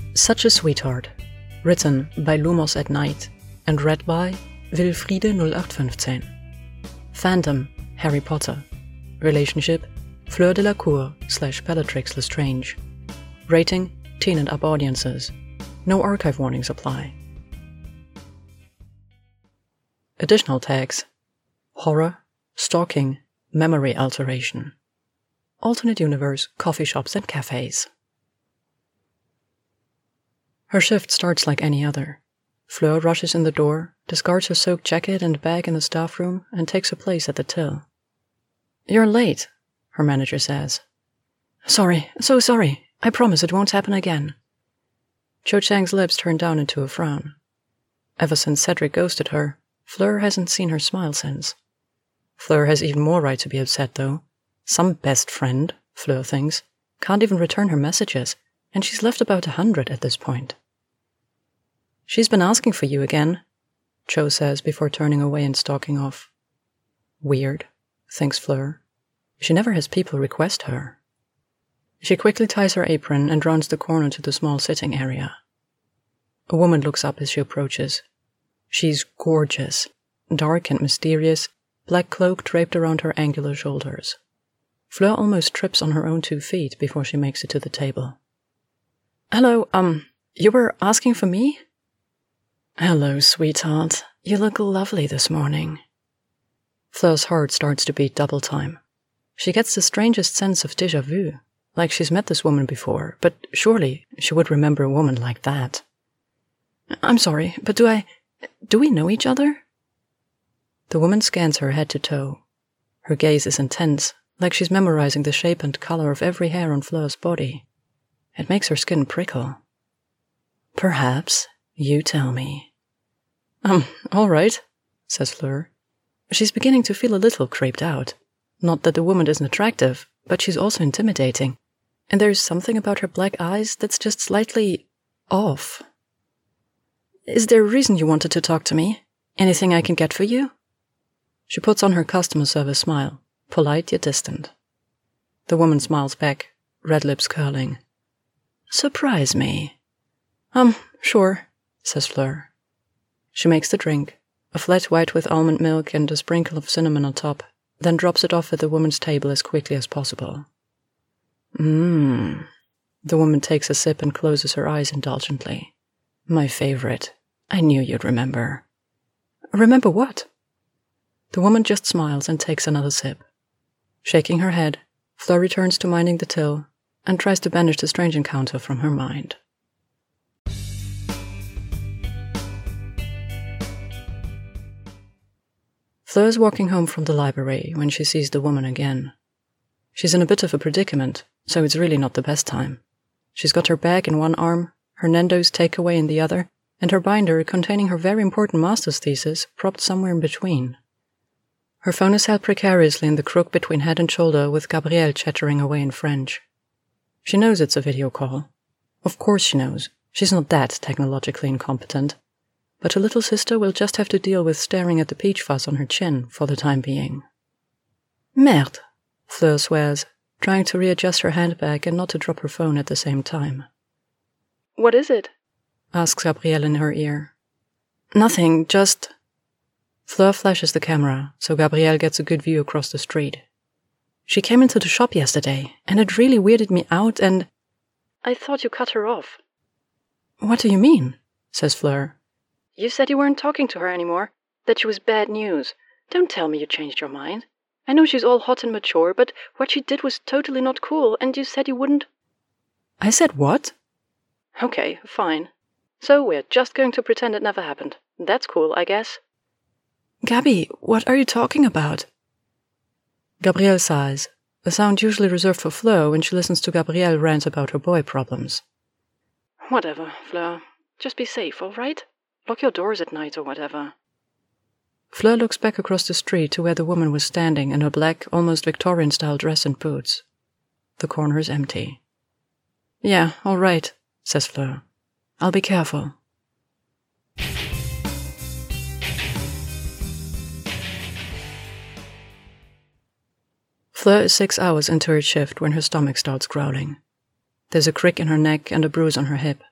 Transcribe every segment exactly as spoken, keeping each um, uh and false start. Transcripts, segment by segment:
Such a Sweetheart, written by Lumos at Night and read by Wilfriede null acht fünfzehn. Fandom, Harry Potter. Relationship, Fleur Delacour slash Bellatrix Lestrange. Rating, teen and up audiences. No archive warnings apply. Additional tags: horror, stalking, memory alteration. Alternate universe, coffee shops and cafes. Her shift starts like any other. Fleur rushes in the door, discards her soaked jacket and bag in the staff room, and takes her place at the till. "You're late," her manager says. "Sorry, so sorry. I promise it won't happen again." Cho Chang's lips turn down into a frown. Ever since Cedric ghosted her, Fleur hasn't seen her smile since. Fleur has even more right to be upset, though. Some best friend, Fleur thinks, can't even return her messages, and she's left about a hundred at this point. "She's been asking for you again," Cho says before turning away and stalking off. Weird, thinks Fleur. She never has people request her. She quickly ties her apron and rounds the corner to the small sitting area. A woman looks up as she approaches. She's gorgeous, dark and mysterious, black cloak draped around her angular shoulders. Fleur almost trips on her own two feet before she makes it to the table. "Hello, um, you were asking for me?" "Hello, sweetheart. You look lovely this morning." Fleur's heart starts to beat double time. She gets the strangest sense of déjà vu, like she's met this woman before, but surely she would remember a woman like that. "I'm sorry, but do I... do we know each other?" The woman scans her head to toe. Her gaze is intense, like she's memorizing the shape and color of every hair on Fleur's body. It makes her skin prickle. "Perhaps. You tell me." Um, all right, says Fleur. She's beginning to feel a little creeped out. Not that the woman isn't attractive, but she's also intimidating. And there's something about her black eyes that's just slightly off. "Is there a reason you wanted to talk to me? Anything I can get for you?" She puts on her customer service smile, polite yet distant. The woman smiles back, red lips curling. "Surprise me." Um, sure, says Fleur. She makes the drink, a flat white with almond milk and a sprinkle of cinnamon on top, then drops it off at the woman's table as quickly as possible. Mmm. The woman takes a sip and closes her eyes indulgently. "My favorite. I knew you'd remember." "Remember what?" The woman just smiles and takes another sip. Shaking her head, Fleur returns to minding the till and tries to banish the strange encounter from her mind. Fleur is walking home from the library when she sees the woman again. She's in a bit of a predicament, so it's really not the best time. She's got her bag in one arm, her Nando's takeaway in the other, and her binder containing her very important master's thesis propped somewhere in between. Her phone is held precariously in the crook between head and shoulder with Gabrielle chattering away in French. She knows it's a video call. Of course she knows. She's not that technologically incompetent. But her little sister will just have to deal with staring at the peach fuzz on her chin for the time being. "Merde," Fleur swears, trying to readjust her handbag and not to drop her phone at the same time. "What is it?" asks Gabrielle in her ear. "Nothing, just..." Fleur flashes the camera, so Gabrielle gets a good view across the street. "She came into the shop yesterday, and it really weirded me out, and..." "I thought you cut her off." "What do you mean?" says Fleur. "You said you weren't talking to her anymore, that she was bad news. Don't tell me you changed your mind. I know she's all hot and mature, but what she did was totally not cool, and you said you wouldn't..." "I said what?" "Okay, fine. So we're just going to pretend it never happened. That's cool, I guess." "Gabby, what are you talking about?" Gabrielle sighs, a sound usually reserved for Fleur when she listens to Gabrielle rant about her boy problems. "Whatever, Fleur. Just be safe, all right? Lock your doors at night or whatever." Fleur looks back across the street to where the woman was standing in her black, almost Victorian-style dress and boots. The corner is empty. "Yeah, all right," says Fleur. "I'll be careful." Fleur is six hours into her shift when her stomach starts growling. There's a crick in her neck and a bruise on her hip.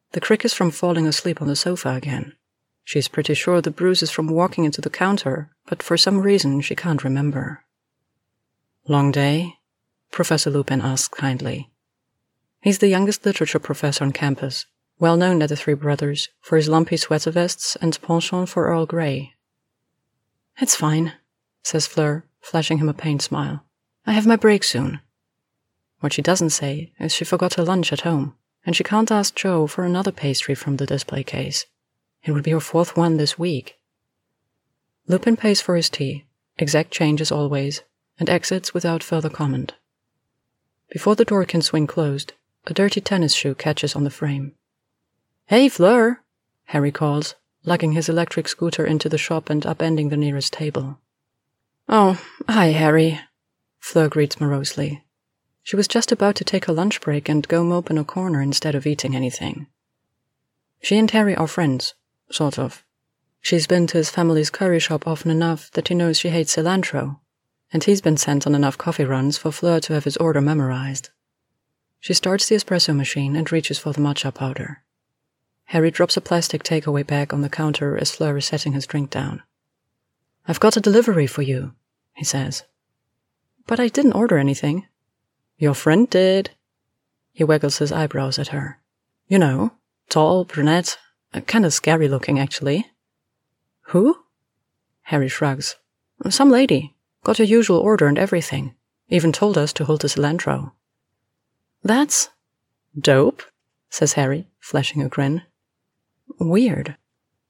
The crick is from falling asleep on the sofa again. She's pretty sure the bruise is from walking into the counter, but for some reason she can't remember. Long day? Professor Lupin asks kindly. He's the youngest literature professor on campus, well known at the Three Brothers for his lumpy sweater vests and penchant for Earl Grey. It's fine, says Fleur, flashing him a pained smile. I have my break soon. What she doesn't say is she forgot her lunch at home, and she can't ask Joe for another pastry from the display case. It would be her fourth one this week. Lupin pays for his tea, exact change as always, and exits without further comment. Before the door can swing closed, a dirty tennis shoe catches on the frame. Hey, Fleur, Harry calls, lugging his electric scooter into the shop and upending the nearest table. Oh, hi, Harry, Fleur greets morosely. She was just about to take a lunch break and go mope in a corner instead of eating anything. She and Harry are friends, sort of. She's been to his family's curry shop often enough that he knows she hates cilantro, and he's been sent on enough coffee runs for Fleur to have his order memorized. She starts the espresso machine and reaches for the matcha powder. Harry drops a plastic takeaway bag on the counter as Fleur is setting his drink down. I've got a delivery for you, he says. But I didn't order anything. Your friend did. He waggles his eyebrows at her. You know, tall, brunette, kind of scary looking, actually. Who? Harry shrugs. Some lady. Got her usual order and everything. Even told us to hold the cilantro. That's dope, says Harry, flashing a grin. Weird.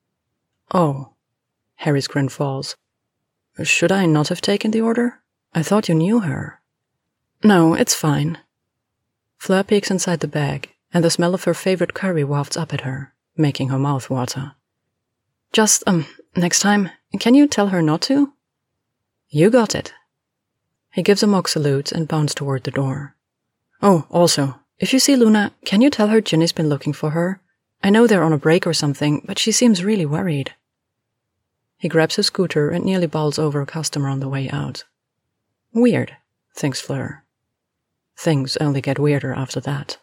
Oh. Harry's grin falls. Should I not have taken the order? I thought you knew her. No, it's fine. Fleur peeks inside the bag, and the smell of her favorite curry wafts up at her, making her mouth water. Just, um, next time, can you tell her not to? You got it. He gives a mock salute and bounds toward the door. Oh, also, if you see Luna, can you tell her Ginny's been looking for her? I know they're on a break or something, but she seems really worried. He grabs his scooter and nearly bowls over a customer on the way out. Weird, thinks Fleur. Things only get weirder after that.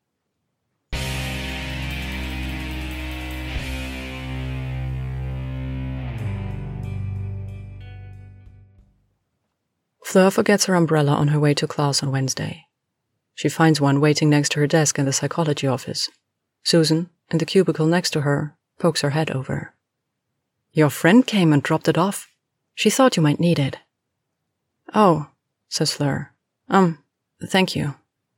Fleur forgets her umbrella on her way to class on Wednesday. She finds one waiting next to her desk in the psychology office. Susan, in the cubicle next to her, pokes her head over. Your friend came and dropped it off. She thought you might need it. Oh, says Fleur. Um, thank you.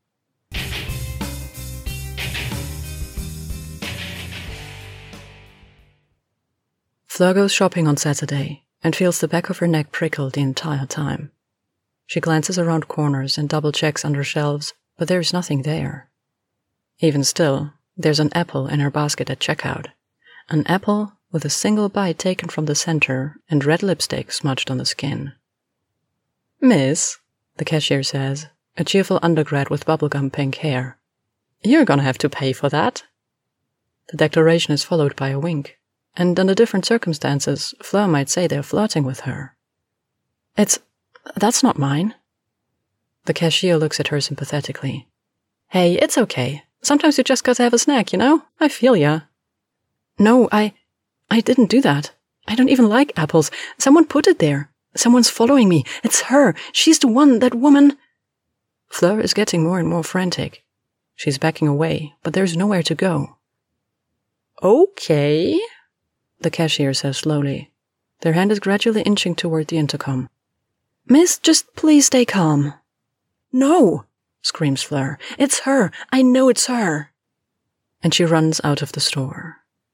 Fleur goes shopping on Saturday and feels the back of her neck prickle the entire time. She glances around corners and double-checks under shelves, but there is nothing there. Even still, there's an apple in her basket at checkout. An apple with a single bite taken from the center and red lipstick smudged on the skin. Miss, the cashier says, a cheerful undergrad with bubblegum pink hair. You're gonna have to pay for that. The declaration is followed by a wink, and under different circumstances, Fleur might say they're flirting with her. It's... that's not mine. The cashier looks at her sympathetically. Hey, it's okay. Sometimes you just gotta have a snack, you know? I feel ya. No, I... I didn't do that. I don't even like apples. Someone put it there. Someone's following me. It's her. She's the one, that woman. Fleur is getting more and more frantic. She's backing away, but there's nowhere to go. Okay, the cashier says slowly. Their hand is gradually inching toward the intercom. Miss, just please stay calm. No, screams Fleur. It's her. I know it's her. And she runs out of the store.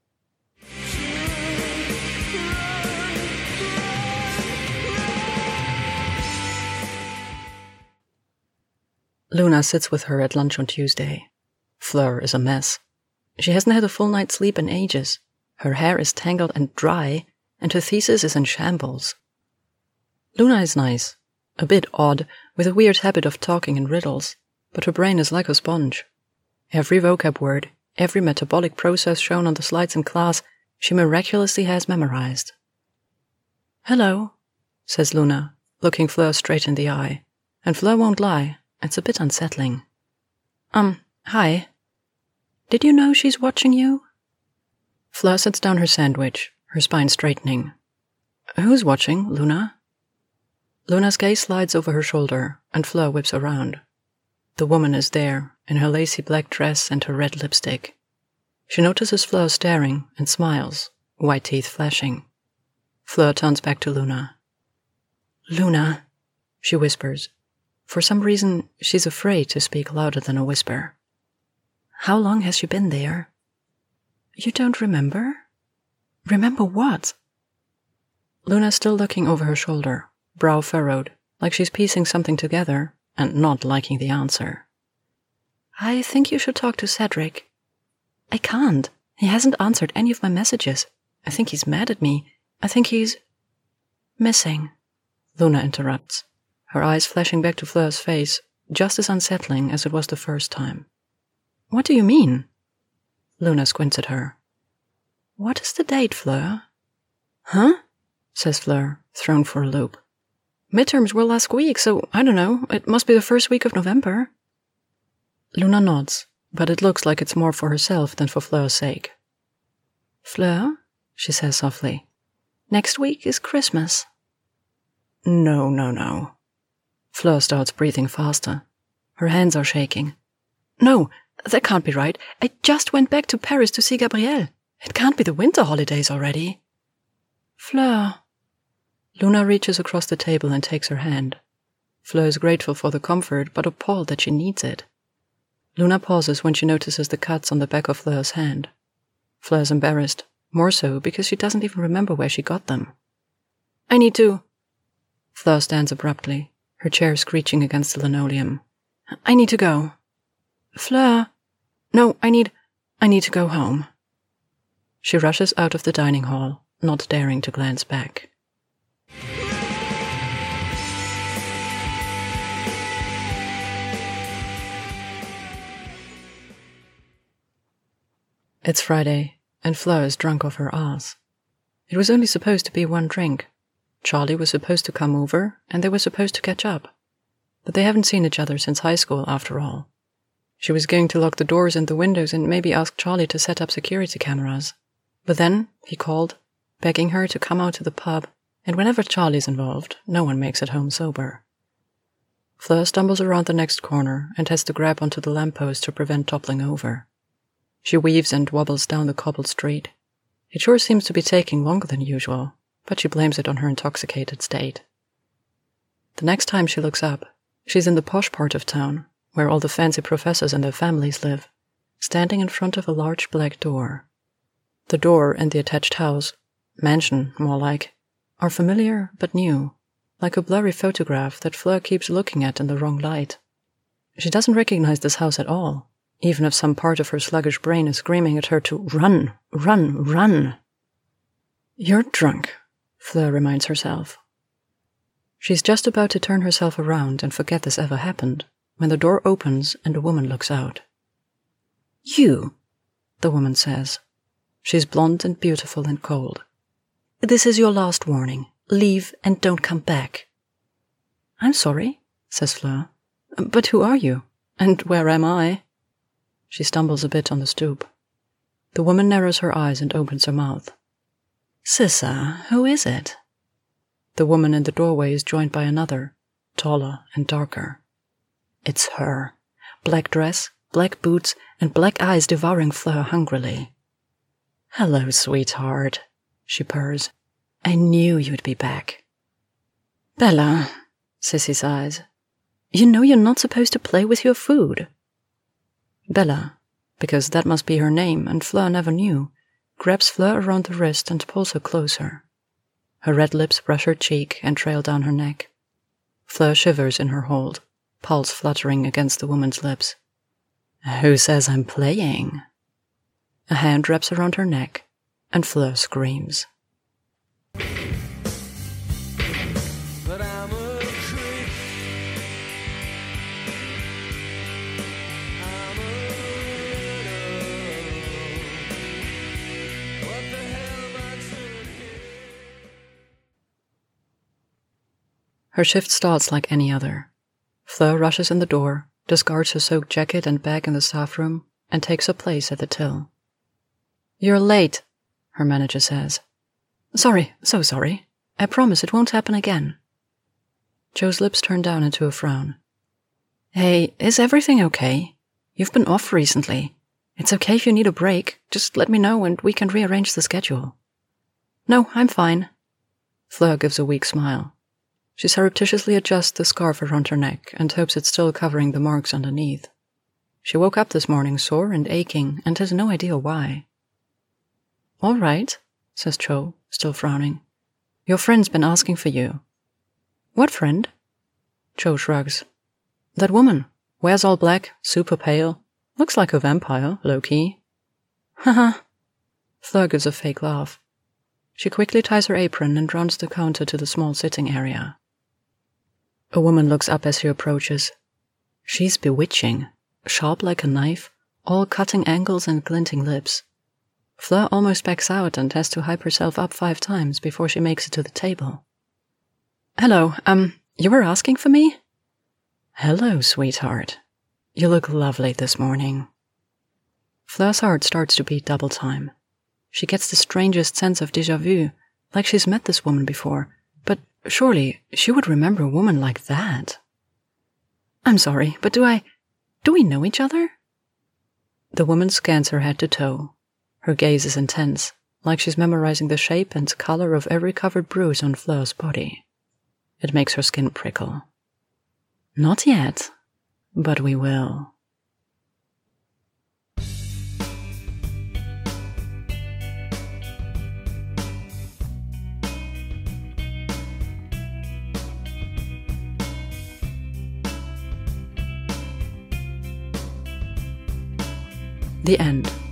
Luna sits with her at lunch on Tuesday. Fleur is a mess. She hasn't had a full night's sleep in ages. Her hair is tangled and dry, and her thesis is in shambles. Luna is nice, a bit odd, with a weird habit of talking in riddles, but her brain is like a sponge. Every vocab word, every metabolic process shown on the slides in class, she miraculously has memorized. Hello, says Luna, looking Fleur straight in the eye. And Fleur won't lie, it's a bit unsettling. Um, hi. Did you know she's watching you? Fleur sets down her sandwich, her spine straightening. Who's watching, Luna? Luna's gaze slides over her shoulder, and Fleur whips around. The woman is there, in her lacy black dress and her red lipstick. She notices Fleur staring and smiles, white teeth flashing. Fleur turns back to Luna. Luna, she whispers. For some reason, she's afraid to speak louder than a whisper. How long has she been there? You don't remember? Remember what? Luna's still looking over her shoulder, brow furrowed, like she's piecing something together and not liking the answer. I think you should talk to Cedric. I can't. He hasn't answered any of my messages. I think he's mad at me. I think he's... missing. Luna interrupts, her eyes flashing back to Fleur's face, just as unsettling as it was the first time. What do you mean? Luna squints at her. What is the date, Fleur? Huh? Says Fleur, thrown for a loop. Midterms were last week, so I don't know. It must be the first week of November. Luna nods, but it looks like it's more for herself than for Fleur's sake. Fleur, she says softly, next week is Christmas. No, no, no. Fleur starts breathing faster. Her hands are shaking. No, that can't be right. I just went back to Paris to see Gabrielle. It can't be the winter holidays already. Fleur. Luna reaches across the table and takes her hand. Fleur is grateful for the comfort, but appalled that she needs it. Luna pauses when she notices the cuts on the back of Fleur's hand. Fleur is embarrassed, more so because she doesn't even remember where she got them. I need to... Fleur stands abruptly, her chair screeching against the linoleum. I need to go. Fleur. No, I need... I need to go home. She rushes out of the dining hall, not daring to glance back. It's Friday, and Fleur is drunk off her ass. It was only supposed to be one drink. Charlie was supposed to come over, and they were supposed to catch up. But they haven't seen each other since high school, after all. She was going to lock the doors and the windows and maybe ask Charlie to set up security cameras. But then he called, begging her to come out to the pub, and whenever Charlie's involved, no one makes it home sober. Fleur stumbles around the next corner and has to grab onto the lamppost to prevent toppling over. She weaves and wobbles down the cobbled street. It sure seems to be taking longer than usual, but she blames it on her intoxicated state. The next time she looks up, she's in the posh part of town, where all the fancy professors and their families live, standing in front of a large black door. The door and the attached house, mansion more like, are familiar but new, like a blurry photograph that Fleur keeps looking at in the wrong light. She doesn't recognize this house at all, even if some part of her sluggish brain is screaming at her to run, run, run. You're drunk, Fleur reminds herself. She's just about to turn herself around and forget this ever happened, when the door opens and a woman looks out. You, the woman says. She's blonde and beautiful and cold. This is your last warning. Leave and don't come back. I'm sorry, says Fleur. But who are you? And where am I? She stumbles a bit on the stoop. The woman narrows her eyes and opens her mouth. Sissa, who is it? The woman in the doorway is joined by another, taller and darker. It's her. Black dress, black boots, and black eyes devouring Fleur hungrily. Hello, sweetheart, she purrs. I knew you'd be back. Bella, Sissy sighs. You know you're not supposed to play with your food. Bella, because that must be her name and Fleur never knew, grabs Fleur around the wrist and pulls her closer. Her red lips brush her cheek and trail down her neck. Fleur shivers in her hold, pulse fluttering against the woman's lips. Who says I'm playing? A hand wraps around her neck, and Fleur screams. But I'm a creep. I'm a widow. What the hell am I doing here? Her shift starts like any other. Fleur rushes in the door, discards her soaked jacket and bag in the staff room, and takes her place at the till. "You're late," her manager says. "Sorry, so sorry. I promise it won't happen again." Joe's lips turn down into a frown. "Hey, is everything okay? You've been off recently. It's okay if you need a break. Just let me know and we can rearrange the schedule." "No, I'm fine." Fleur gives a weak smile. She surreptitiously adjusts the scarf around her neck and hopes it's still covering the marks underneath. She woke up this morning sore and aching and has no idea why. "All right," says Joe, still frowning. "Your friend's been asking for you." "What friend?" Joe shrugs. "That woman. Wears all black, super pale. Looks like a vampire, low-key." "Haha." Fleur gives a fake laugh. She quickly ties her apron and rounds the counter to the small sitting area. A woman looks up as she approaches. She's bewitching, sharp like a knife, all cutting angles and glinting lips. Fleur almost backs out and has to hype herself up five times before she makes it to the table. "Hello, um, you were asking for me?" "Hello, sweetheart. You look lovely this morning." Fleur's heart starts to beat double time. She gets the strangest sense of déjà vu, like she's met this woman before, but surely she would remember a woman like that. "I'm sorry, but do I... do we know each other?" The woman scans her head to toe. Her gaze is intense, like she's memorizing the shape and color of every covered bruise on Fleur's body. It makes her skin prickle. "Not yet, but we will." The end.